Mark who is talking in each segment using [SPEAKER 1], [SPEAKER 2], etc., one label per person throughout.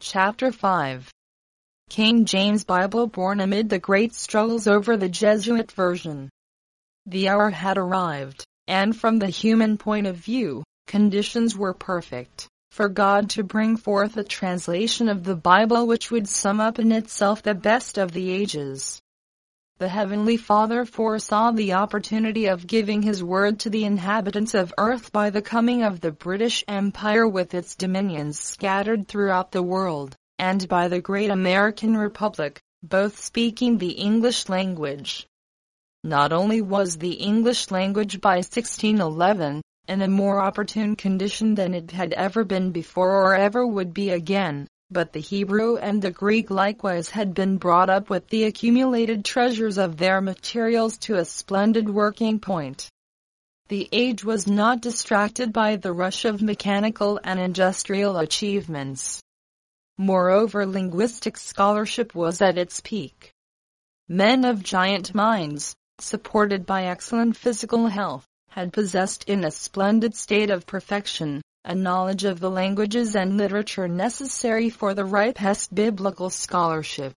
[SPEAKER 1] Chapter 5. King James Bible born amid the great struggles over the Jesuit version. The hour had arrived, and from the human point of view, conditions were perfect for God to bring forth a translation of the Bible which would sum up in itself the best of the ages. The Heavenly Father foresaw the opportunity of giving His word to the inhabitants of earth by the coming of the British Empire with its dominions scattered throughout the world, and by the great American Republic, both speaking the English language. Not only was the English language by 1611 in a more opportune condition than it had ever been before or ever would be again, but the Hebrew and the Greek likewise had been brought up with the accumulated treasures of their materials to a splendid working point. The age was not distracted by the rush of mechanical and industrial achievements. Moreover, linguistic scholarship was at its peak. Men of giant minds, supported by excellent physical health, had possessed in a splendid state of perfection a knowledge of the languages and literature necessary for the ripest biblical scholarship.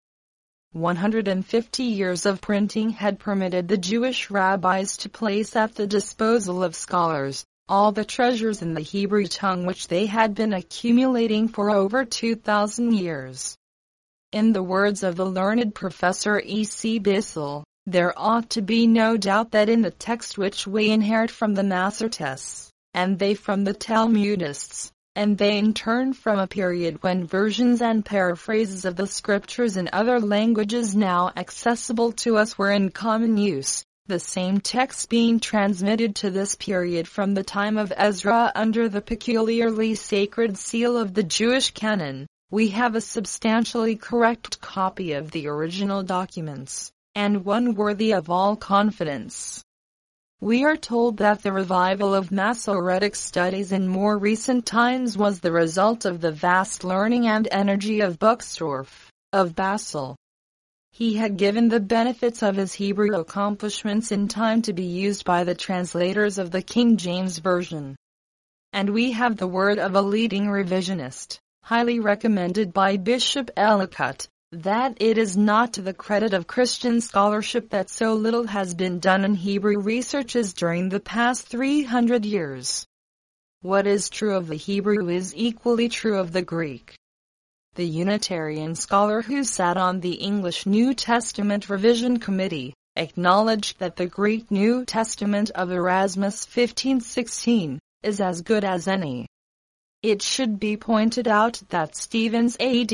[SPEAKER 1] 150 years of printing had permitted the Jewish rabbis to place at the disposal of scholars all the treasures in the Hebrew tongue which they had been accumulating for over 2,000 years. In the words of the learned Professor E.C. Bissell, there ought to be no doubt that in the text which we inherit from the Masortists, and they from the Talmudists, and they in turn from a period when versions and paraphrases of the scriptures in other languages now accessible to us were in common use, the same text being transmitted to this period from the time of Ezra under the peculiarly sacred seal of the Jewish canon, we have a substantially correct copy of the original documents, and one worthy of all confidence. We are told that the revival of Masoretic studies in more recent times was the result of the vast learning and energy of Buxtorf, of Basel. He had given the benefits of his Hebrew accomplishments in time to be used by the translators of the King James Version. And we have the word of a leading revisionist, highly recommended by Bishop Ellicott, that it is not to the credit of Christian scholarship that so little has been done in Hebrew researches during the past 300 years. What is true of the Hebrew is equally true of the Greek. The Unitarian scholar who sat on the English New Testament Revision Committee acknowledged that the Greek New Testament of Erasmus 1516 is as good as any. It should be pointed out that Stevens AD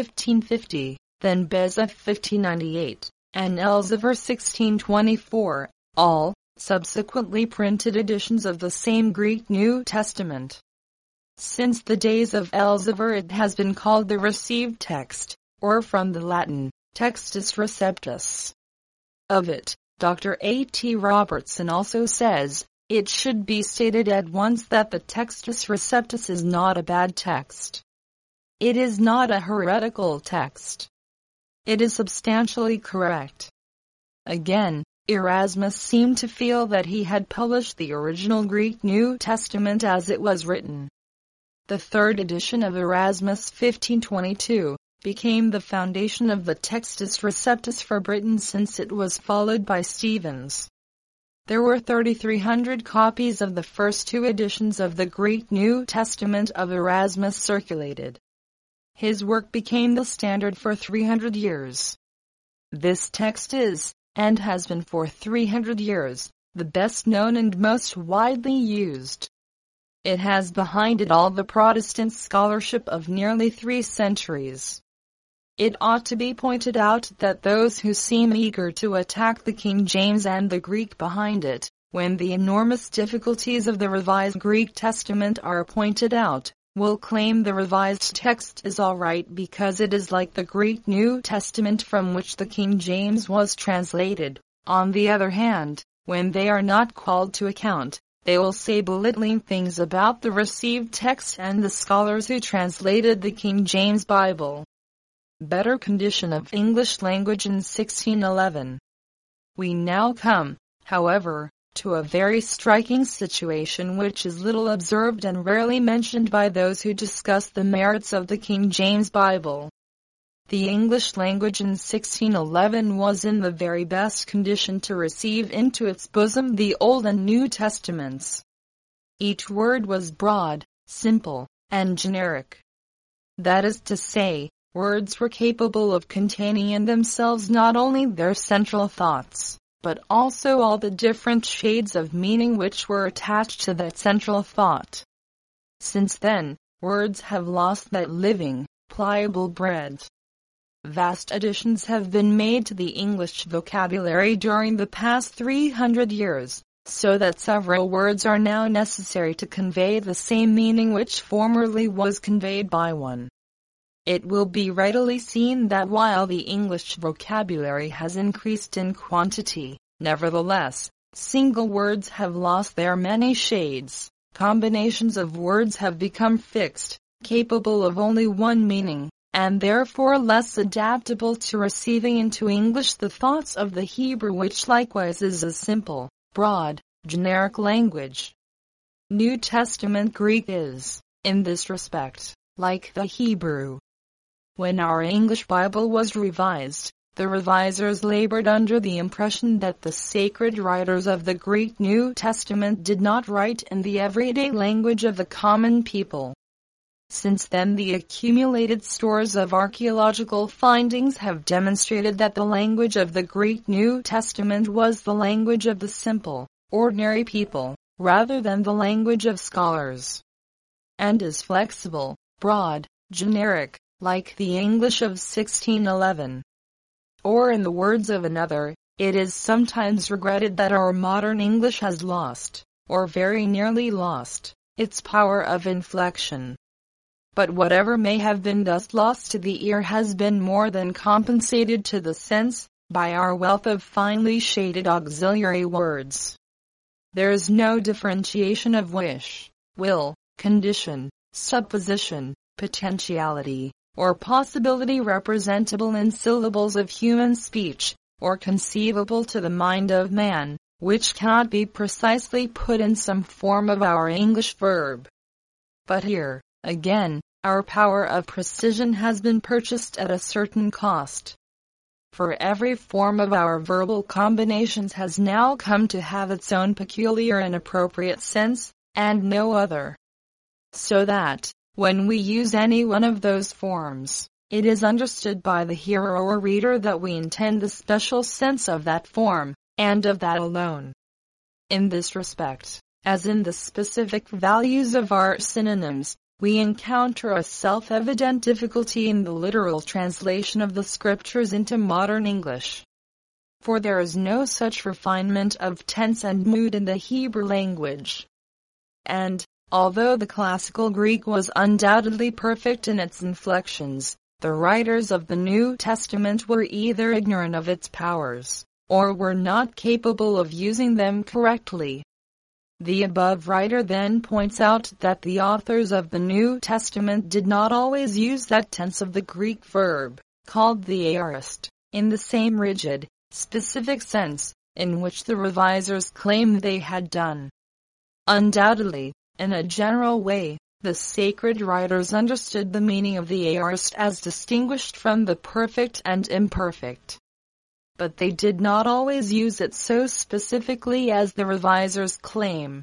[SPEAKER 1] 1550, then Beza 1598, and Elzevir 1624, all subsequently printed editions of the same Greek New Testament. Since the days of Elzevir it has been called the received text, or from the Latin, Textus Receptus. Of it, Dr. A.T. Robertson also says, it should be stated at once that the Textus Receptus is not a bad text. It is not a heretical text. It is substantially correct. Again, Erasmus seemed to feel that he had published the original Greek New Testament as it was written. The third edition of Erasmus 1522 became the foundation of the Textus Receptus for Britain since it was followed by Stevens. There were 3,300 copies of the first two editions of the Greek New Testament of Erasmus circulated. His work became the standard for 300 years. This text is, and has been for 300 years, the best known and most widely used. It has behind it all the Protestant scholarship of nearly 3 centuries. It ought to be pointed out that those who seem eager to attack the King James and the Greek behind it, when the enormous difficulties of the Revised Greek Testament are pointed out, will claim the revised text is all right because it is like the Greek New Testament from which the King James was translated. On the other hand, when they are not called to account, they will say belittling things about the received text and the scholars who translated the King James Bible. Better condition of English language in 1611. We now come, however, to a very striking situation which is little observed and rarely mentioned by those who discuss the merits of the King James Bible. The English language in 1611 was in the very best condition to receive into its bosom the Old and New Testaments. Each word was broad, simple, and generic. That is to say, words were capable of containing in themselves not only their central thoughts, but also all the different shades of meaning which were attached to that central thought. Since then, words have lost that living, pliable breadth. Vast additions have been made to the English vocabulary during the past 300 years, so that several words are now necessary to convey the same meaning which formerly was conveyed by one. It will be readily seen that while the English vocabulary has increased in quantity, nevertheless, single words have lost their many shades, combinations of words have become fixed, capable of only one meaning, and therefore less adaptable to receiving into English the thoughts of the Hebrew, which likewise is a simple, broad, generic language. New Testament Greek is, in this respect, like the Hebrew. When our English Bible was revised, the revisers labored under the impression that the sacred writers of the Greek New Testament did not write in the everyday language of the common people. Since then, the accumulated stores of archaeological findings have demonstrated that the language of the Greek New Testament was the language of the simple, ordinary people, rather than the language of scholars, and is flexible, broad, generic, like the English of 1611. Or in the words of another, it is sometimes regretted that our modern English has lost, or very nearly lost, its power of inflection. But whatever may have been thus lost to the ear has been more than compensated to the sense, by our wealth of finely shaded auxiliary words. There is no differentiation of wish, will, condition, supposition, potentiality, or possibility representable in syllables of human speech, or conceivable to the mind of man, which cannot be precisely put in some form of our English verb. But here, again, our power of precision has been purchased at a certain cost. For every form of our verbal combinations has now come to have its own peculiar and appropriate sense, and no other. So that, when we use any one of those forms, it is understood by the hearer or reader that we intend the special sense of that form, and of that alone. In this respect, as in the specific values of our synonyms, we encounter a self-evident difficulty in the literal translation of the Scriptures into modern English. For there is no such refinement of tense and mood in the Hebrew language. And, although the classical Greek was undoubtedly perfect in its inflections, the writers of the New Testament were either ignorant of its powers, or were not capable of using them correctly. The above writer then points out that the authors of the New Testament did not always use that tense of the Greek verb, called the aorist, in the same rigid, specific sense, in which the revisers claim they had done. Undoubtedly, in a general way, the sacred writers understood the meaning of the aorist as distinguished from the perfect and imperfect. But they did not always use it so specifically as the revisers claim.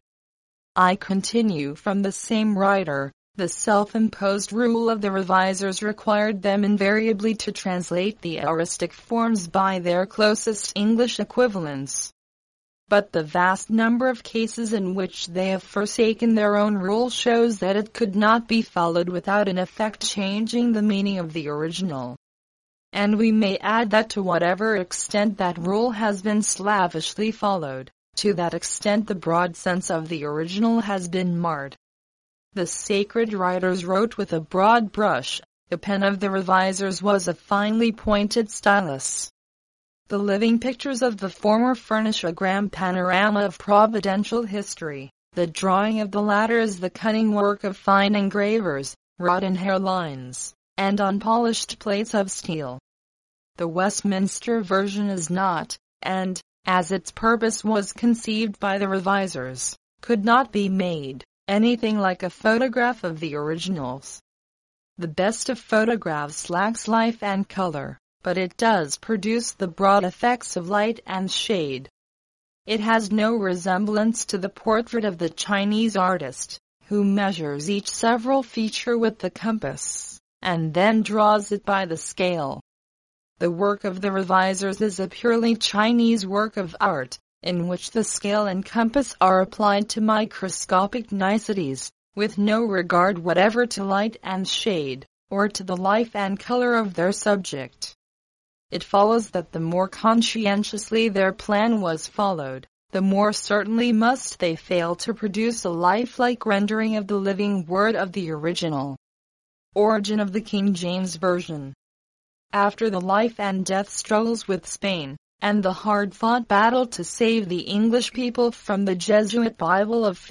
[SPEAKER 1] I continue from the same writer, the self-imposed rule of the revisers required them invariably to translate the aoristic forms by their closest English equivalents. But the vast number of cases in which they have forsaken their own rule shows that it could not be followed without in effect changing the meaning of the original. And we may add that to whatever extent that rule has been slavishly followed, to that extent the broad sense of the original has been marred. The sacred writers wrote with a broad brush, the pen of the revisers was a finely pointed stylus. The living pictures of the former furnish a grand panorama of providential history, the drawing of the latter is the cunning work of fine engravers, wrought in hairlines, and on polished plates of steel. The Westminster version is not, and, as its purpose was conceived by the revisers, could not be made anything like a photograph of the originals. The best of photographs lacks life and color, but it does produce the broad effects of light and shade. It has no resemblance to the portrait of the Chinese artist, who measures each several feature with the compass, and then draws it by the scale. The work of the revisers is a purely Chinese work of art, in which the scale and compass are applied to microscopic niceties, with no regard whatever to light and shade, or to the life and color of their subject. It follows that the more conscientiously their plan was followed, the more certainly must they fail to produce a lifelike rendering of the living word of the original. Origin of the King James Version. After the life and death struggles with Spain, and the hard-fought battle to save the English people from the Jesuit Bible of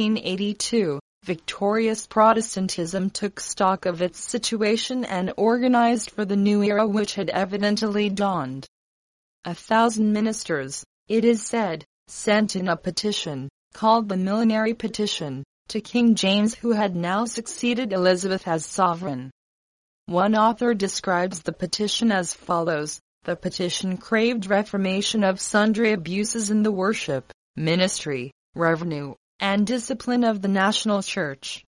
[SPEAKER 1] 1582, victorious Protestantism took stock of its situation and organized for the new era which had evidently dawned. 1,000 ministers, it is said, sent in a petition, called the Millenary Petition, to King James, who had now succeeded Elizabeth as sovereign. One author describes the petition as follows: the petition craved reformation of sundry abuses in the worship, ministry, revenue, and discipline of the national church.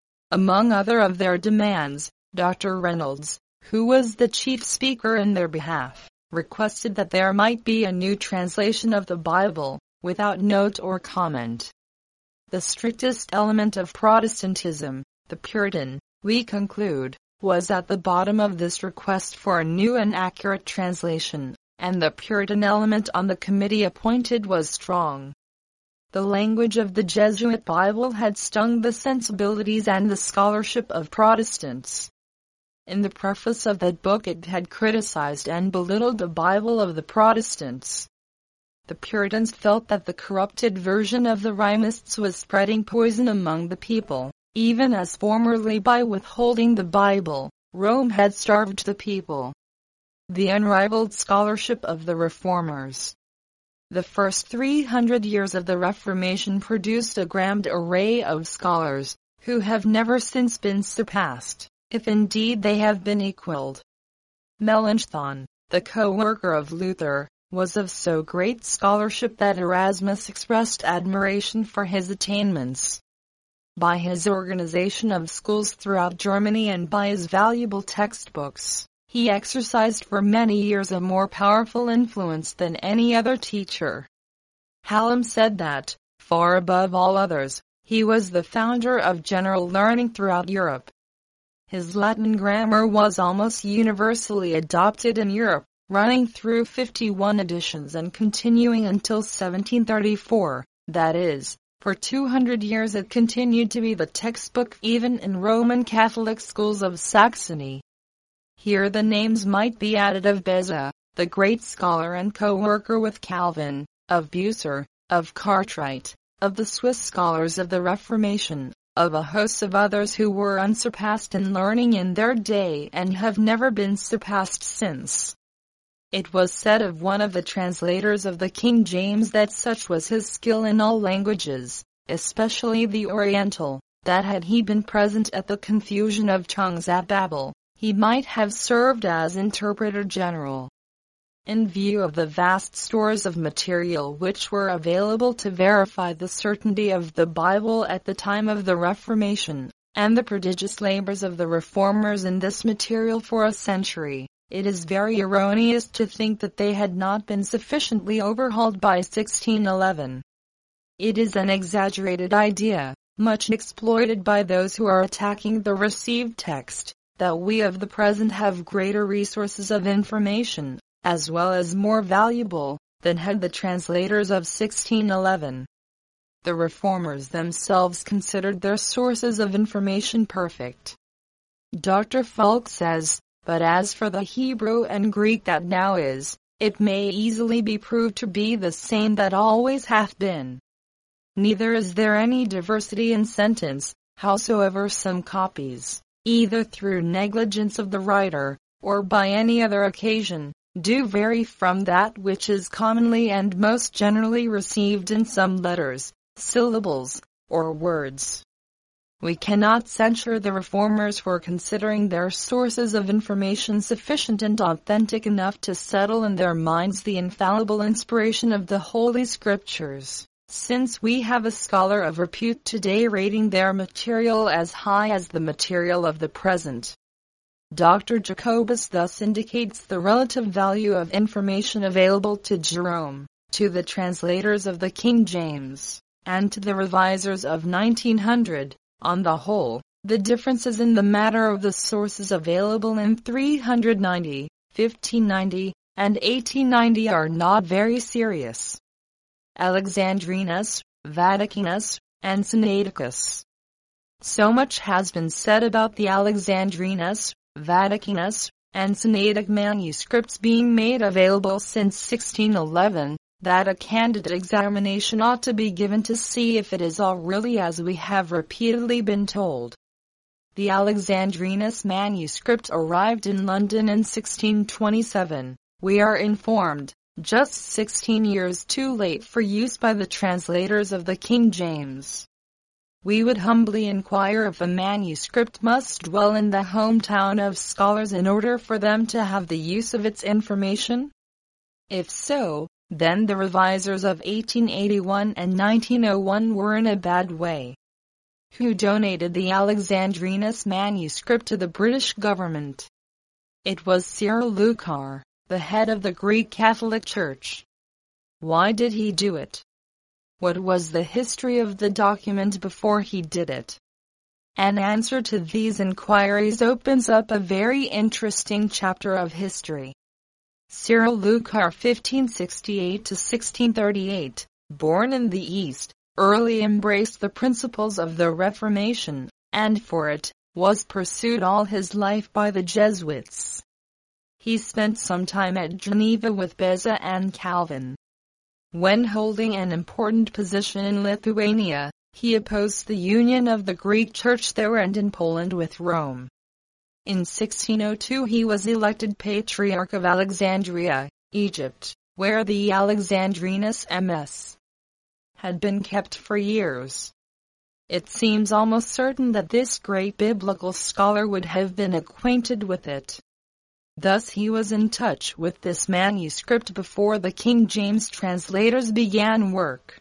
[SPEAKER 1] Among other of their demands, Dr. Reynolds, who was the chief speaker in their behalf, requested that there might be a new translation of the Bible, without note or comment. The strictest element of Protestantism, the Puritan, we conclude, was at the bottom of this request for a new and accurate translation, and the Puritan element on the committee appointed was strong. The language of the Jesuit Bible had stung the sensibilities and the scholarship of Protestants. In the preface of that book it had criticized and belittled the Bible of the Protestants. The Puritans felt that the corrupted version of the Rhemists was spreading poison among the people, even as formerly by withholding the Bible, Rome had starved the people. The unrivaled scholarship of the Reformers. The first 300 years of the Reformation produced a grand array of scholars, who have never since been surpassed, if indeed they have been equaled. Melanchthon, the co-worker of Luther, was of so great scholarship that Erasmus expressed admiration for his attainments. By his organization of schools throughout Germany and by his valuable textbooks, he exercised for many years a more powerful influence than any other teacher. Hallam said that, far above all others, he was the founder of general learning throughout Europe. His Latin grammar was almost universally adopted in Europe, running through 51 editions and continuing until 1734, that is, for 200 years it continued to be the textbook even in Roman Catholic schools of Saxony. Here the names might be added of Beza, the great scholar and co-worker with Calvin, of Bucer, of Cartwright, of the Swiss scholars of the Reformation, of a host of others who were unsurpassed in learning in their day and have never been surpassed since. It was said of one of the translators of the King James that such was his skill in all languages, especially the Oriental, that had he been present at the confusion of tongues at Babel, he might have served as interpreter general. In view of the vast stores of material which were available to verify the certainty of the Bible at the time of the Reformation, and the prodigious labors of the Reformers in this material for a century, it is very erroneous to think that they had not been sufficiently overhauled by 1611. It is an exaggerated idea, much exploited by those who are attacking the received text, that we of the present have greater resources of information, as well as more valuable, than had the translators of 1611. The Reformers themselves considered their sources of information perfect. Dr. Falk says, "But as for the Hebrew and Greek that now is, it may easily be proved to be the same that always hath been. Neither is there any diversity in sentence, howsoever some copies, either through negligence of the writer, or by any other occasion, do vary from that which is commonly and most generally received in some letters, syllables, or words. We cannot censure the reformers for considering their sources of information sufficient and authentic enough to settle in their minds the infallible inspiration of the Holy Scriptures, since we have a scholar of repute today rating their material as high as the material of the present. Dr. Jacobus thus indicates the relative value of information available to Jerome, to the translators of the King James, and to the revisers of 1900. On the whole, the differences in the matter of the sources available in 390, 1590, and 1890 are not very serious. Alexandrinus, Vaticanus, and Sinaiticus. So much has been said about the Alexandrinus, Vaticanus, and Sinaitic manuscripts being made available since 1611, that a candid examination ought to be given to see if it is all really as we have repeatedly been told. The Alexandrinus manuscript arrived in London in 1627, we are informed, just 16 years too late for use by the translators of the King James. We would humbly inquire if a manuscript must dwell in the hometown of scholars in order for them to have the use of its information? If so, then the revisers of 1881 and 1901 were in a bad way. Who donated the Alexandrinus manuscript to the British government? It was Cyril Lucar, the head of the Greek Catholic Church. Why did he do it? What was the history of the document before he did it? An answer to these inquiries opens up a very interesting chapter of history. Cyril Lucar 1568–1638, born in the East, early embraced the principles of the Reformation, and for it, was pursued all his life by the Jesuits. He spent some time at Geneva with Beza and Calvin. When holding an important position in Lithuania, he opposed the union of the Greek Church there and in Poland with Rome. In 1602 he was elected Patriarch of Alexandria, Egypt, where the Alexandrinus MS had been kept for years. It seems almost certain that this great biblical scholar would have been acquainted with it. Thus he was in touch with this manuscript before the King James translators began work.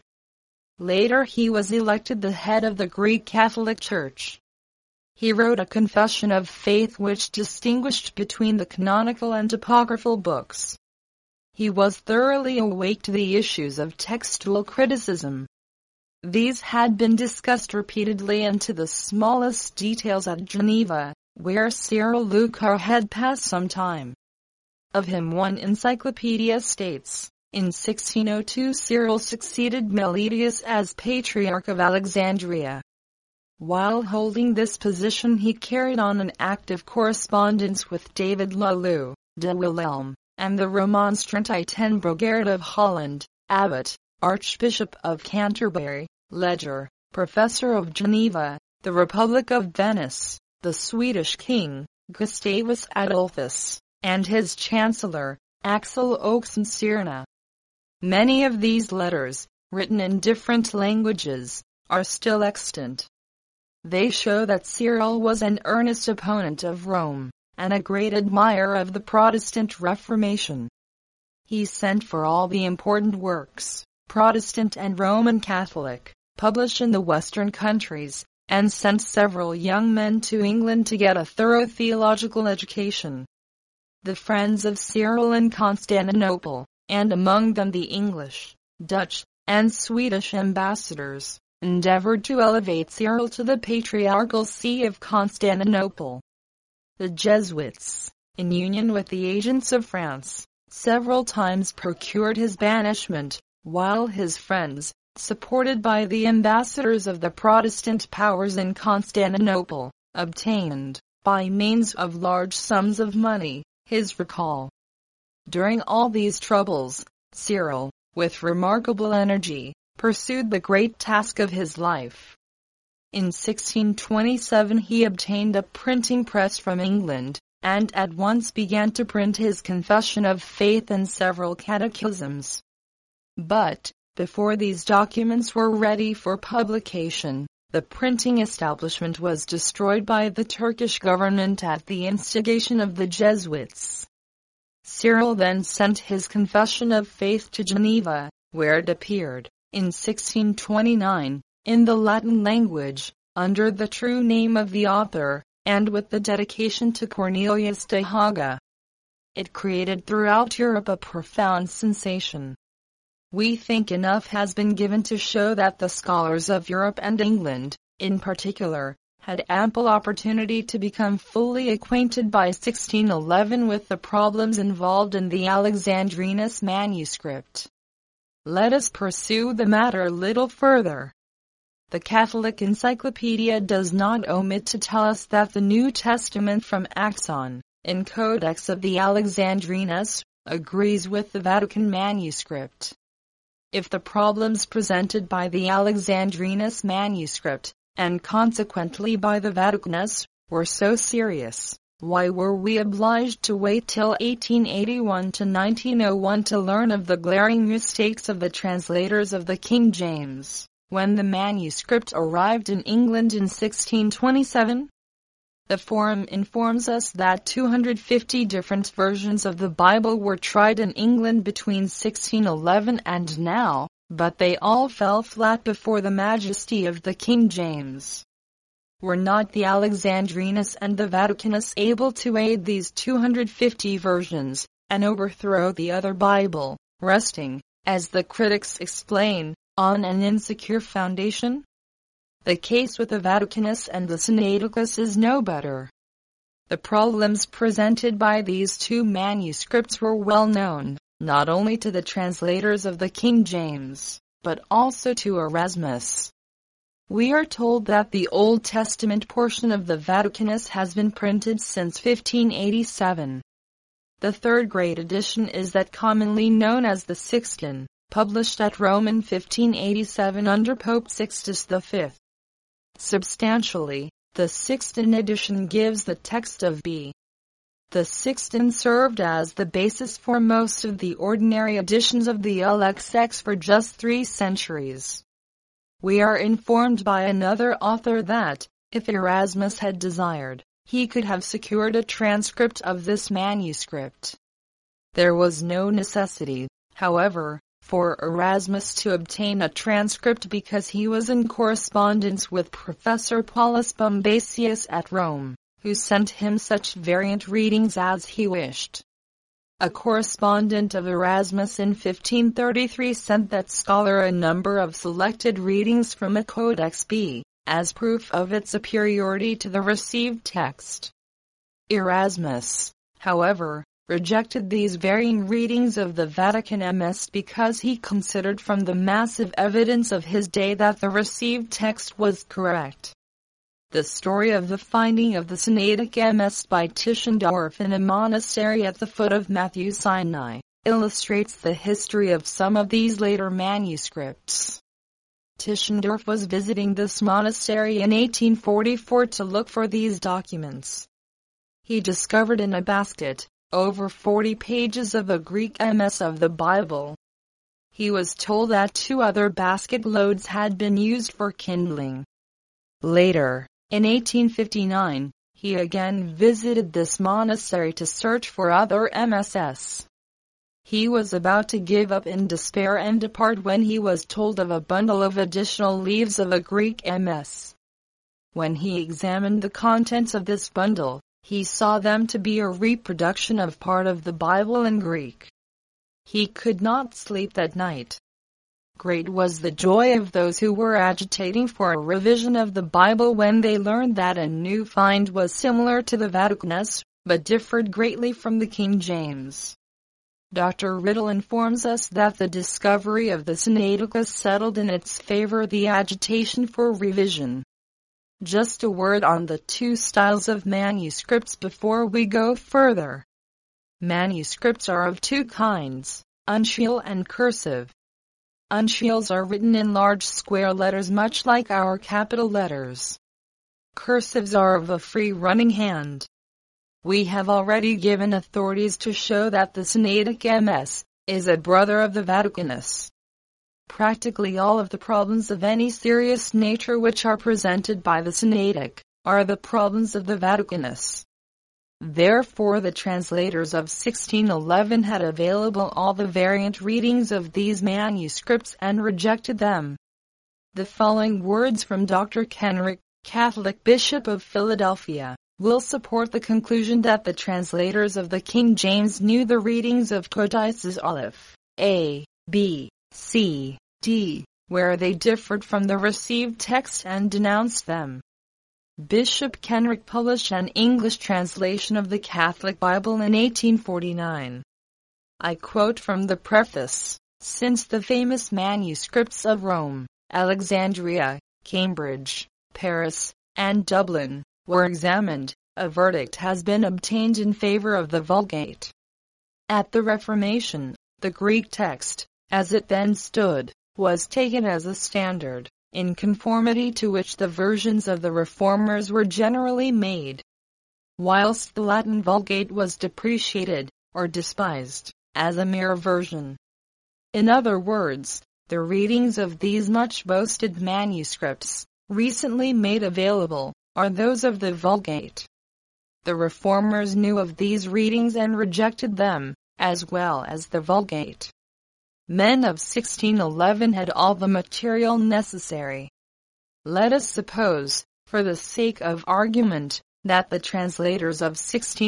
[SPEAKER 1] Later he was elected the head of the Greek Catholic Church. He wrote a confession of faith which distinguished between the canonical and apocryphal books. He was thoroughly awake to the issues of textual criticism. These had been discussed repeatedly and to the smallest details at Geneva, where Cyril Lucar had passed some time. Of him one encyclopedia states, in 1602 Cyril succeeded Meletius as Patriarch of Alexandria. While holding this position he carried on an active correspondence with David Leleu, de Wilhelm, and the Remonstrant ten Brogard of Holland, Abbot, Archbishop of Canterbury, Leger, Professor of Geneva, the Republic of Venice, the Swedish king, Gustavus Adolphus, and his chancellor, Axel Oxenstierna. Many of these letters, written in different languages, are still extant. They show that Cyril was an earnest opponent of Rome, and a great admirer of the Protestant Reformation. He sent for all the important works, Protestant and Roman Catholic, published in the Western countries, and sent several young men to England to get a thorough theological education. The friends of Cyril in Constantinople, and among them the English, Dutch, and Swedish ambassadors, endeavored to elevate Cyril to the patriarchal see of Constantinople. The Jesuits, in union with the agents of France, several times procured his banishment, while his friends, supported by the ambassadors of the Protestant powers in Constantinople, obtained, by means of large sums of money, his recall. During all these troubles, Cyril, with remarkable energy, pursued the great task of his life. In 1627 he obtained a printing press from England, and at once began to print his Confession of Faith and several catechisms. But, before these documents were ready for publication, the printing establishment was destroyed by the Turkish government at the instigation of the Jesuits. Cyril then sent his Confession of Faith to Geneva, where it appeared, in 1629, in the Latin language, under the true name of the author, and with the dedication to Cornelius de Haga. It created throughout Europe a profound sensation. We think enough has been given to show that the scholars of Europe and England, in particular, had ample opportunity to become fully acquainted by 1611 with the problems involved in the Alexandrinus manuscript. Let us pursue the matter a little further. The Catholic Encyclopedia does not omit to tell us that the New Testament from Axon, in Codex of the Alexandrinus, agrees with the Vatican manuscript. If the problems presented by the Alexandrinus manuscript, and consequently by the Vaticanus, were so serious, why were we obliged to wait till 1881 to 1901 to learn of the glaring mistakes of the translators of the King James, when the manuscript arrived in England in 1627? The Forum informs us that 250 different versions of the Bible were tried in England between 1611 and now, but they all fell flat before the majesty of the King James. Were not the Alexandrinus and the Vaticanus able to aid these 250 versions, and overthrow the other Bible, resting, as the critics explain, on an insecure foundation? The case with the Vaticanus and the Sinaiticus is no better. The problems presented by these two manuscripts were well known, not only to the translators of the King James, but also to Erasmus. We are told that the Old Testament portion of the Vaticanus has been printed since 1587. The third great edition is that commonly known as the Sixtin, published at Rome in 1587 under Pope Sixtus V. Substantially, the Sixtin edition gives the text of B. The Sixtin served as the basis for most of the ordinary editions of the LXX for just 3 centuries. We are informed by another author that, if Erasmus had desired, he could have secured a transcript of this manuscript. There was no necessity, however, for Erasmus to obtain a transcript because he was in correspondence with Professor Paulus Bombasius at Rome, who sent him such variant readings as he wished. A correspondent of Erasmus in 1533 sent that scholar a number of selected readings from a Codex B, as proof of its superiority to the received text. Erasmus, however, rejected these varying readings of the Vatican MS because he considered from the massive evidence of his day that the received text was correct. The story of the finding of the Sinaitic MS by Tischendorf in a monastery at the foot of Matthew Sinai illustrates the history of some of these later manuscripts. Tischendorf was visiting this monastery in 1844 to look for these documents. He discovered in a basket over 40 pages of a Greek MS of the Bible. He was told that 2 other basket loads had been used for kindling. Later, in 1859, he again visited this monastery to search for other MSS. He was about to give up in despair and depart when he was told of a bundle of additional leaves of a Greek MS. When he examined the contents of this bundle, he saw them to be a reproduction of part of the Bible in Greek. He could not sleep that night. Great was the joy of those who were agitating for a revision of the Bible when they learned that a new find was similar to the Vaticanus, but differed greatly from the King James. Dr. Riddle informs us that the discovery of the Sinaiticus settled in its favor the agitation for revision. Just a word on the 2 styles of manuscripts before we go further. Manuscripts are of 2 kinds, uncial and cursive. Uncials are written in large square letters much like our capital letters. Cursives are of a free-running hand. We have already given authorities to show that the Sinaitic MS is a brother of the Vaticanus. Practically all of the problems of any serious nature which are presented by the Sinaitic are the problems of the Vaticanus. Therefore the translators of 1611 had available all the variant readings of these manuscripts and rejected them. The following words from Dr. Kenrick, Catholic Bishop of Philadelphia, will support the conclusion that the translators of the King James knew the readings of codices Aleph, A, B, C, D, where they differed from the received text and denounced them. Bishop Kenrick published an English translation of the Catholic Bible in 1849. I quote from the preface: "Since the famous manuscripts of Rome, Alexandria, Cambridge, Paris, and Dublin were examined, a verdict has been obtained in favor of the Vulgate. At the Reformation, the Greek text, as it then stood, was taken as a standard, in conformity to which the versions of the Reformers were generally made, whilst the Latin Vulgate was depreciated, or despised, as a mere version. In other words, the readings of these much boasted manuscripts, recently made available, are those of the Vulgate. The Reformers knew of these readings and rejected them, as well as the Vulgate. Men of 1611 had all the material necessary. Let us suppose, for the sake of argument, that the translators of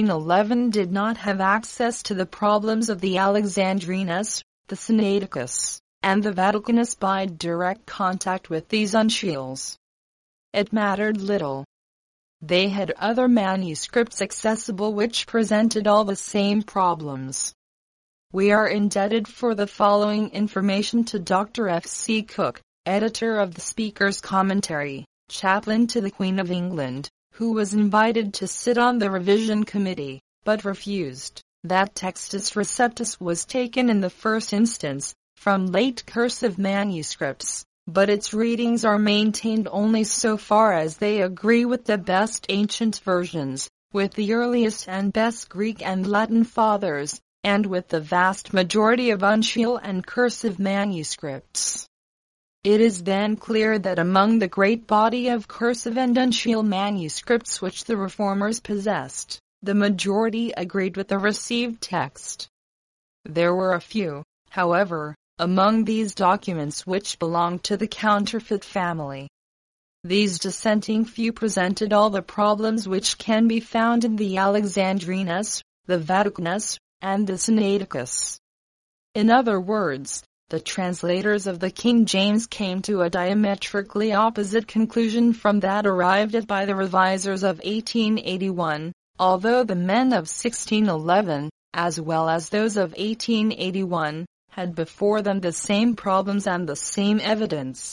[SPEAKER 1] 1611 did not have access to the problems of the Alexandrinus, the Sinaiticus, and the Vaticanus by direct contact with these uncials. It mattered little. They had other manuscripts accessible which presented all the same problems. We are indebted for the following information to Dr. F. C. Cook, editor of the Speaker's Commentary, chaplain to the Queen of England, who was invited to sit on the revision committee, but refused. That Textus Receptus was taken in the first instance from late cursive manuscripts, but its readings are maintained only so far as they agree with the best ancient versions, with the earliest and best Greek and Latin fathers, and with the vast majority of uncial and cursive manuscripts. It is then clear that among the great body of cursive and uncial manuscripts which the Reformers possessed, the majority agreed with the received text. There were a few, however, among these documents which belonged to the counterfeit family. These dissenting few presented all the problems which can be found in the Alexandrinus, the Vaticanus, and the Sinaiticus. In other words, the translators of the King James came to a diametrically opposite conclusion from that arrived at by the revisers of 1881, although the men of 1611, as well as those of 1881, had before them the same problems and the same evidence.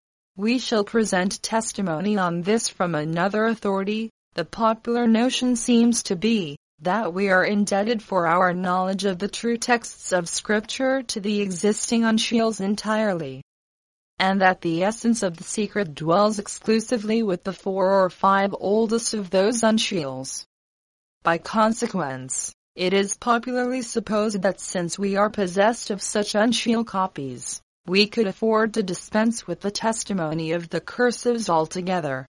[SPEAKER 1] We shall present testimony on this from another authority. The popular notion seems to be that we are indebted for our knowledge of the true texts of Scripture to the existing uncials entirely, and that the essence of the secret dwells exclusively with the 4 or 5 oldest of those uncials. By consequence, it is popularly supposed that since we are possessed of such uncial copies, we could afford to dispense with the testimony of the cursives altogether.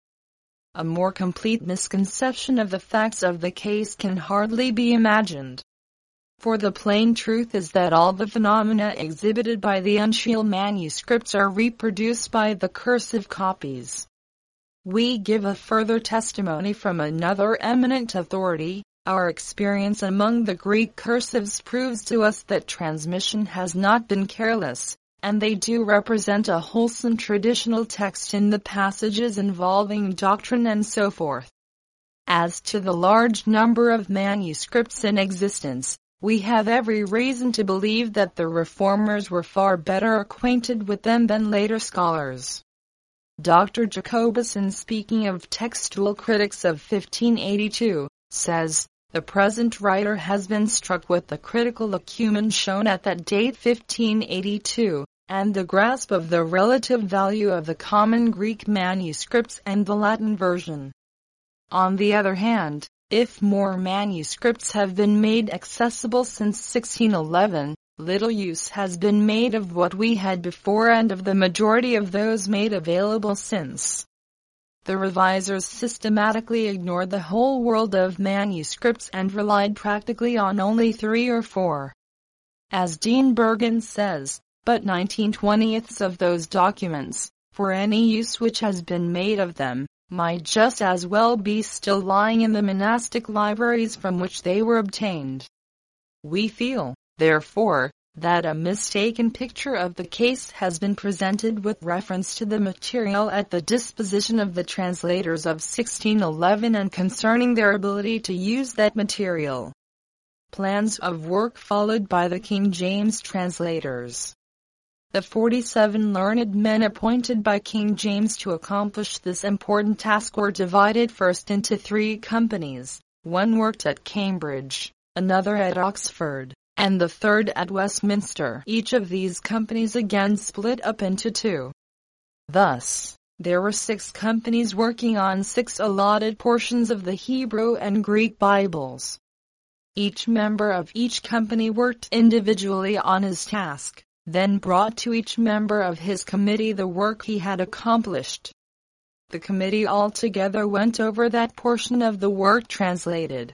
[SPEAKER 1] A more complete misconception of the facts of the case can hardly be imagined. For the plain truth is that all the phenomena exhibited by the uncial manuscripts are reproduced by the cursive copies. We give a further testimony from another eminent authority. Our experience among the Greek cursives proves to us that transmission has not been careless, and they do represent a wholesome traditional text in the passages involving doctrine and so forth. As to the large number of manuscripts in existence, we have every reason to believe that the Reformers were far better acquainted with them than later scholars. Dr. Jacobus, in speaking of textual critics of 1582, says, "The present writer has been struck with the critical acumen shown at that date 1582, and the grasp of the relative value of the common Greek manuscripts and the Latin version. On the other hand, If more manuscripts have been made accessible since 1611, little use has been made of what we had before and of the majority of those made available since. The revisers systematically ignored the whole world of manuscripts and relied practically on only 3 or 4. As Dean Bergen says, but 19/20ths of those documents, for any use which has been made of them, might just as well be still lying in the monastic libraries from which they were obtained. We feel, therefore, that a mistaken picture of the case has been presented with reference to the material at the disposition of the translators of 1611 and concerning their ability to use that material. Plans of work followed by the King James translators. The 47 learned men appointed by King James to accomplish this important task were divided first into 3 companies. One worked at Cambridge, another at Oxford, and the third at Westminster. Each of these companies again split up into 2. Thus, there were 6 companies working on 6 allotted portions of the Hebrew and Greek Bibles. Each member of each company worked individually on his task, then brought to each member of his committee the work he had accomplished. The committee altogether went over that portion of the work translated.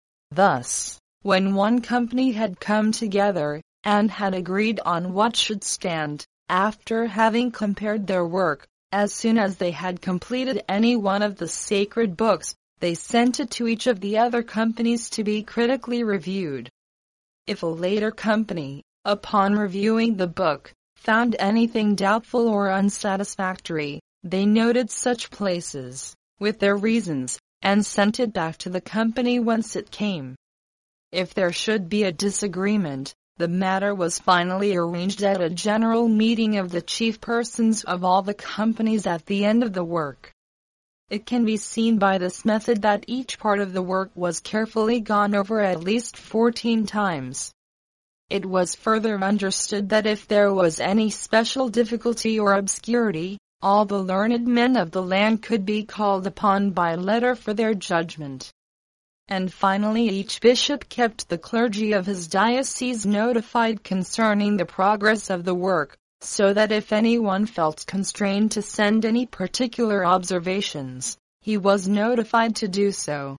[SPEAKER 1] Thus, when one company had come together, and had agreed on what should stand, after having compared their work, as soon as they had completed any one of the sacred books, they sent it to each of the other companies to be critically reviewed. If a later company, upon reviewing the book, found anything doubtful or unsatisfactory, they noted such places, with their reasons, and sent it back to the company whence it came. If there should be a disagreement, the matter was finally arranged at a general meeting of the chief persons of all the companies at the end of the work. It can be seen by this method that each part of the work was carefully gone over at least 14 times. It was further understood that if there was any special difficulty or obscurity, all the learned men of the land could be called upon by letter for their judgment. And finally each bishop kept the clergy of his diocese notified concerning the progress of the work, so that if anyone felt constrained to send any particular observations, he was notified to do so.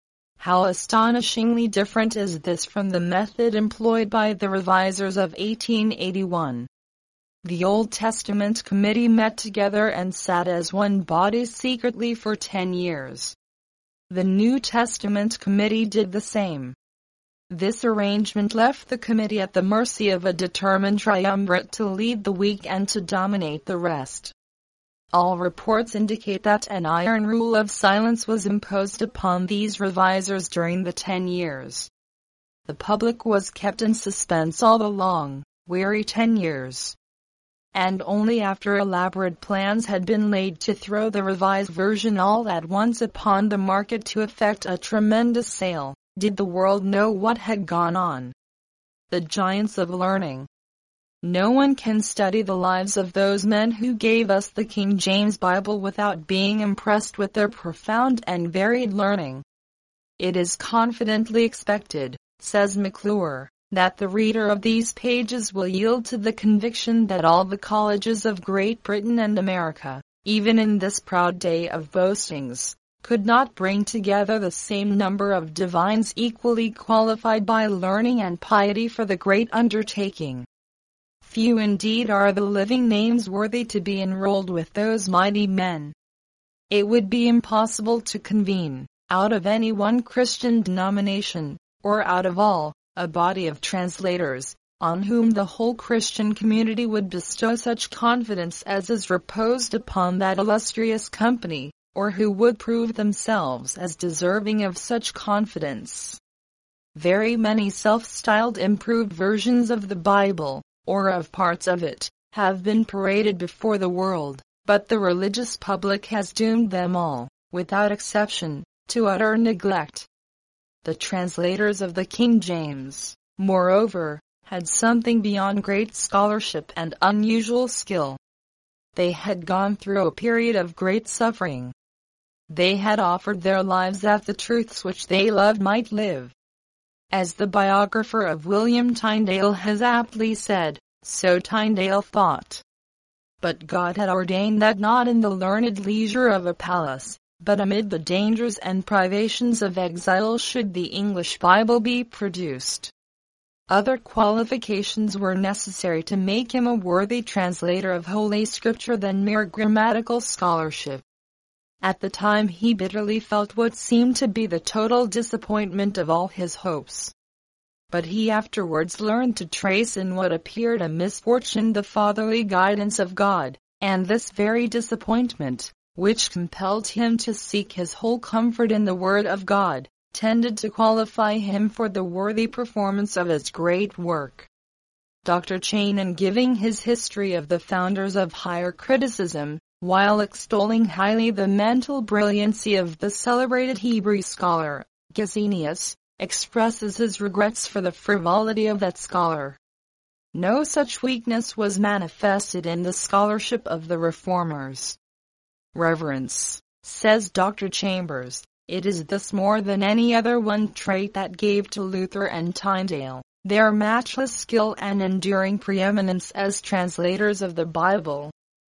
[SPEAKER 1] How astonishingly different is this from the method employed by the revisers of 1881. The Old Testament Committee met together and sat as one body secretly for 10 years. The New Testament Committee did the same. This arrangement left the committee at the mercy of a determined triumvirate to lead the weak and to dominate the rest. All reports indicate that an iron rule of silence was imposed upon these revisers during the 10 years. The public was kept in suspense all the long, weary 10 years. And only after elaborate plans had been laid to throw the revised version all at once upon the market to effect a tremendous sale, did the world know what had gone on. The giants of learning. No one can study the lives of those men who gave us the King James Bible without being impressed with their profound and varied learning. It is confidently expected, says McClure, that the reader of these pages will yield to the conviction that all the colleges of Great Britain and America, even in this proud day of boastings, could not bring together the same number of divines equally qualified by learning and piety for the great undertaking. Few indeed are the living names worthy to be enrolled with those mighty men. It would be impossible to convene, out of any one Christian denomination, or out of all, a body of translators, on whom the whole Christian community would bestow such confidence as is reposed upon that illustrious company, or who would prove themselves as deserving of such confidence. Very many self-styled improved versions of the Bible, or of parts of it, have been paraded before the world, but the religious public has doomed them all, without exception, to utter neglect. The translators of the King James, moreover, had something beyond great scholarship and unusual skill. They had gone through a period of great suffering. They had offered their lives that the truths which they loved might live. As the biographer of William Tyndale has aptly said, so Tyndale thought. But God had ordained that not in the learned leisure of a palace, but amid the dangers and privations of exile should the English Bible be produced. Other qualifications were necessary to make him a worthy translator of Holy Scripture than mere grammatical scholarship. At the time he bitterly felt what seemed to be the total disappointment of all his hopes. But he afterwards learned to trace in what appeared a misfortune the fatherly guidance of God, and this very disappointment, which compelled him to seek his whole comfort in the Word of God, tended to qualify him for the worthy performance of his great work. Dr. Chain, in giving his history of the founders of higher criticism, while extolling highly the mental brilliancy of the celebrated Hebrew scholar, Gesenius, expresses his regrets for the frivolity of that scholar. No such weakness was manifested in the scholarship of the Reformers. Reverence, says Dr. Chambers, it is this more than any other one trait that gave to Luther and Tyndale their matchless skill and enduring preeminence as translators of the Bible.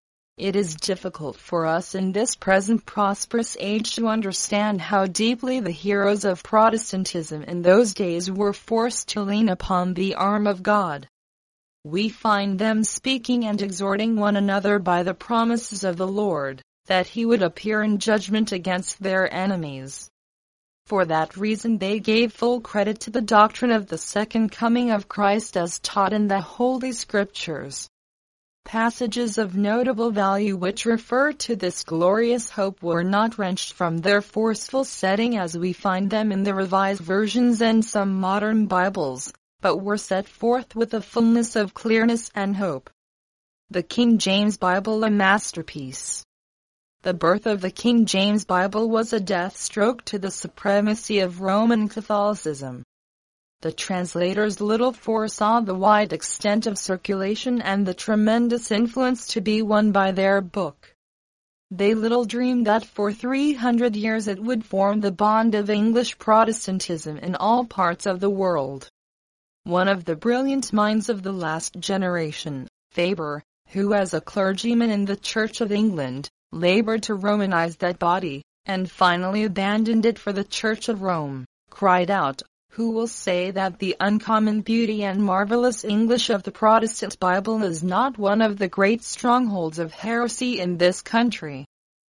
[SPEAKER 1] It is difficult for us in this present prosperous age to understand how deeply the heroes of Protestantism in those days were forced to lean upon the arm of God. We find them speaking and exhorting one another by the promises of the Lord, that he would appear in judgment against their enemies. For that reason they gave full credit to the doctrine of the second coming of Christ as taught in the Holy Scriptures. Passages of notable value which refer to this glorious hope were not wrenched from their forceful setting as we find them in the Revised Versions and some modern Bibles, but were set forth with a fullness of clearness and hope. The King James Bible, a masterpiece. The birth of the King James Bible was a death stroke to the supremacy of Roman Catholicism. The translators little foresaw the wide extent of circulation and the tremendous influence to be won by their book. They little dreamed that for 300 years it would form the bond of English Protestantism in all parts of the world. One of the brilliant minds of the last generation, Faber, who as a clergyman in the Church of England, labored to Romanize that body, and finally abandoned it for the Church of Rome, cried out, "Who will say that the uncommon beauty and marvelous English of the Protestant Bible is not one of the great strongholds of heresy in this country?"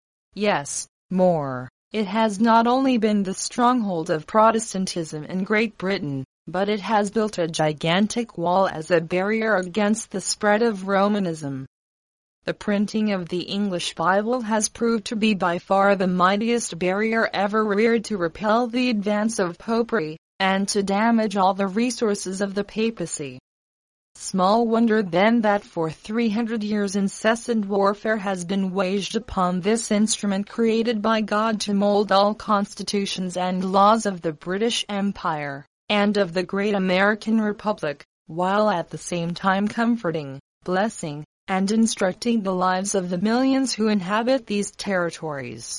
[SPEAKER 1] Yes, more, it has not only been the stronghold of Protestantism in Great Britain, but it has built a gigantic wall as a barrier against the spread of Romanism. The printing of the English Bible has proved to be by far the mightiest barrier ever reared to repel the advance of popery, and to damage all the resources of the papacy. Small wonder then that for 300 years incessant warfare has been waged upon this instrument created by God to mold all constitutions and laws of the British Empire, and of the great American Republic, while at the same time comforting, blessing, and instructing the lives of the millions who inhabit these territories.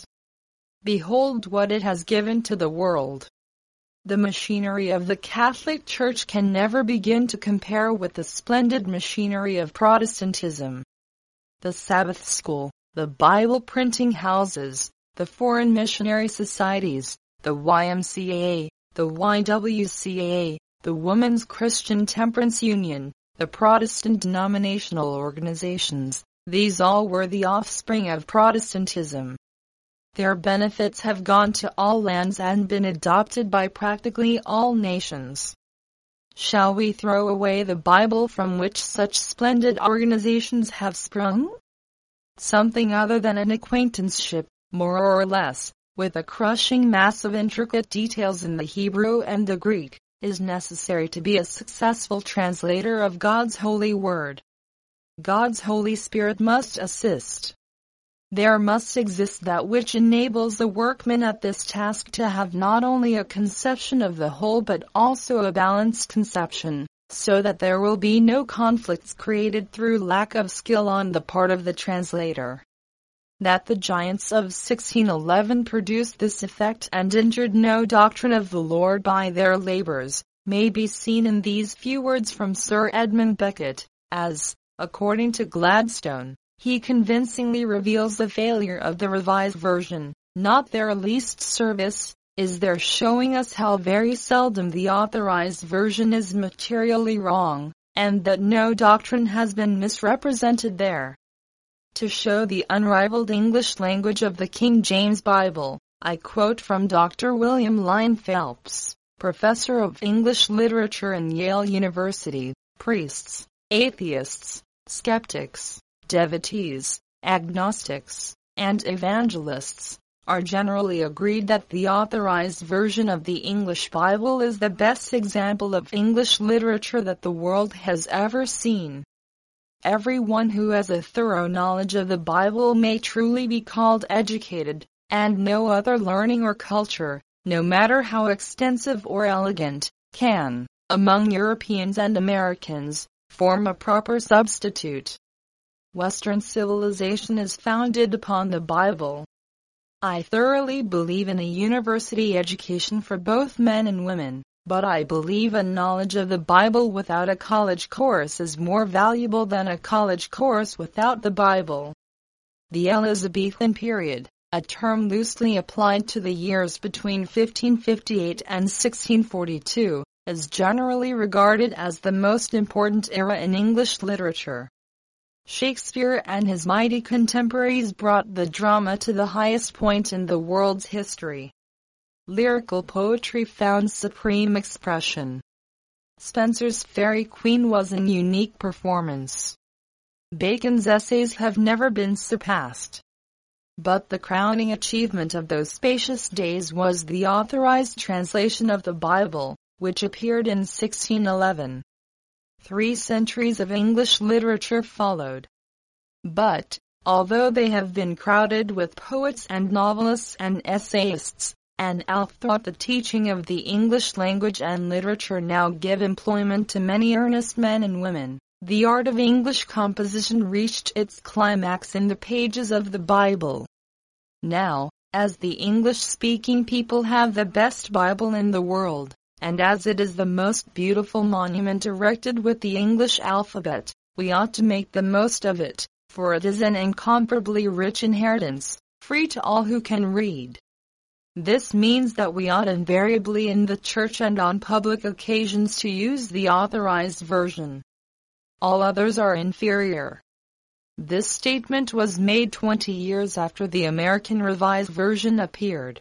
[SPEAKER 1] Behold what it has given to the world. The machinery of the Catholic Church can never begin to compare with the splendid machinery of Protestantism. The Sabbath School, the Bible printing houses, the foreign missionary societies, the YMCA, the YWCA, the Women's Christian Temperance Union, the Protestant denominational organizations, these all were the offspring of Protestantism. Their benefits have gone to all lands and been adopted by practically all nations. Shall we throw away the Bible from which such splendid organizations have sprung? Something other than an acquaintanceship, more or less, with a crushing mass of intricate details in the Hebrew and the Greek, is necessary to be a successful translator of God's holy word. God's Holy Spirit must assist. There must exist that which enables the workman at this task to have not only a conception of the whole but also a balanced conception, so that there will be no conflicts created through lack of skill on the part of the translator. That the giants of 1611 produced this effect and injured no doctrine of the Lord by their labors, may be seen in these few words from Sir Edmund Beckett, as, according to Gladstone, he convincingly reveals the failure of the Revised Version, not their least service, is there, showing us how very seldom the Authorized Version is materially wrong, and that no doctrine has been misrepresented there. To show the unrivaled English language of the King James Bible, I quote from Dr. William Lyon Phelps, professor of English literature in Yale University. Priests, atheists, skeptics, devotees, agnostics, and evangelists are generally agreed that the Authorized Version of the English Bible is the best example of English literature that the world has ever seen. Everyone who has a thorough knowledge of the Bible may truly be called educated, and no other learning or culture, no matter how extensive or elegant, can, among Europeans and Americans, form a proper substitute. Western civilization is founded upon the Bible. I thoroughly believe in a university education for both men and women, but I believe a knowledge of the Bible without a college course is more valuable than a college course without the Bible. The Elizabethan period, a term loosely applied to the years between 1558 and 1642, is generally regarded as the most important era in English literature. Shakespeare and his mighty contemporaries brought the drama to the highest point in the world's history. Lyrical poetry found supreme expression. Spenser's Faerie Queene was an unique performance. Bacon's essays have never been surpassed. But the crowning achievement of those spacious days was the authorized translation of the Bible, which appeared in 1611. 3 centuries of English literature followed. But, although they have been crowded with poets and novelists and essayists, and thought the teaching of the English language and literature now give employment to many earnest men and women, the art of English composition reached its climax in the pages of the Bible. Now, as the English-speaking people have the best Bible in the world, and as it is the most beautiful monument erected with the English alphabet, we ought to make the most of it, for it is an incomparably rich inheritance, free to all who can read. This means that we ought invariably in the church and on public occasions to use the Authorized Version. All others are inferior. This statement was made 20 years after the American Revised Version appeared.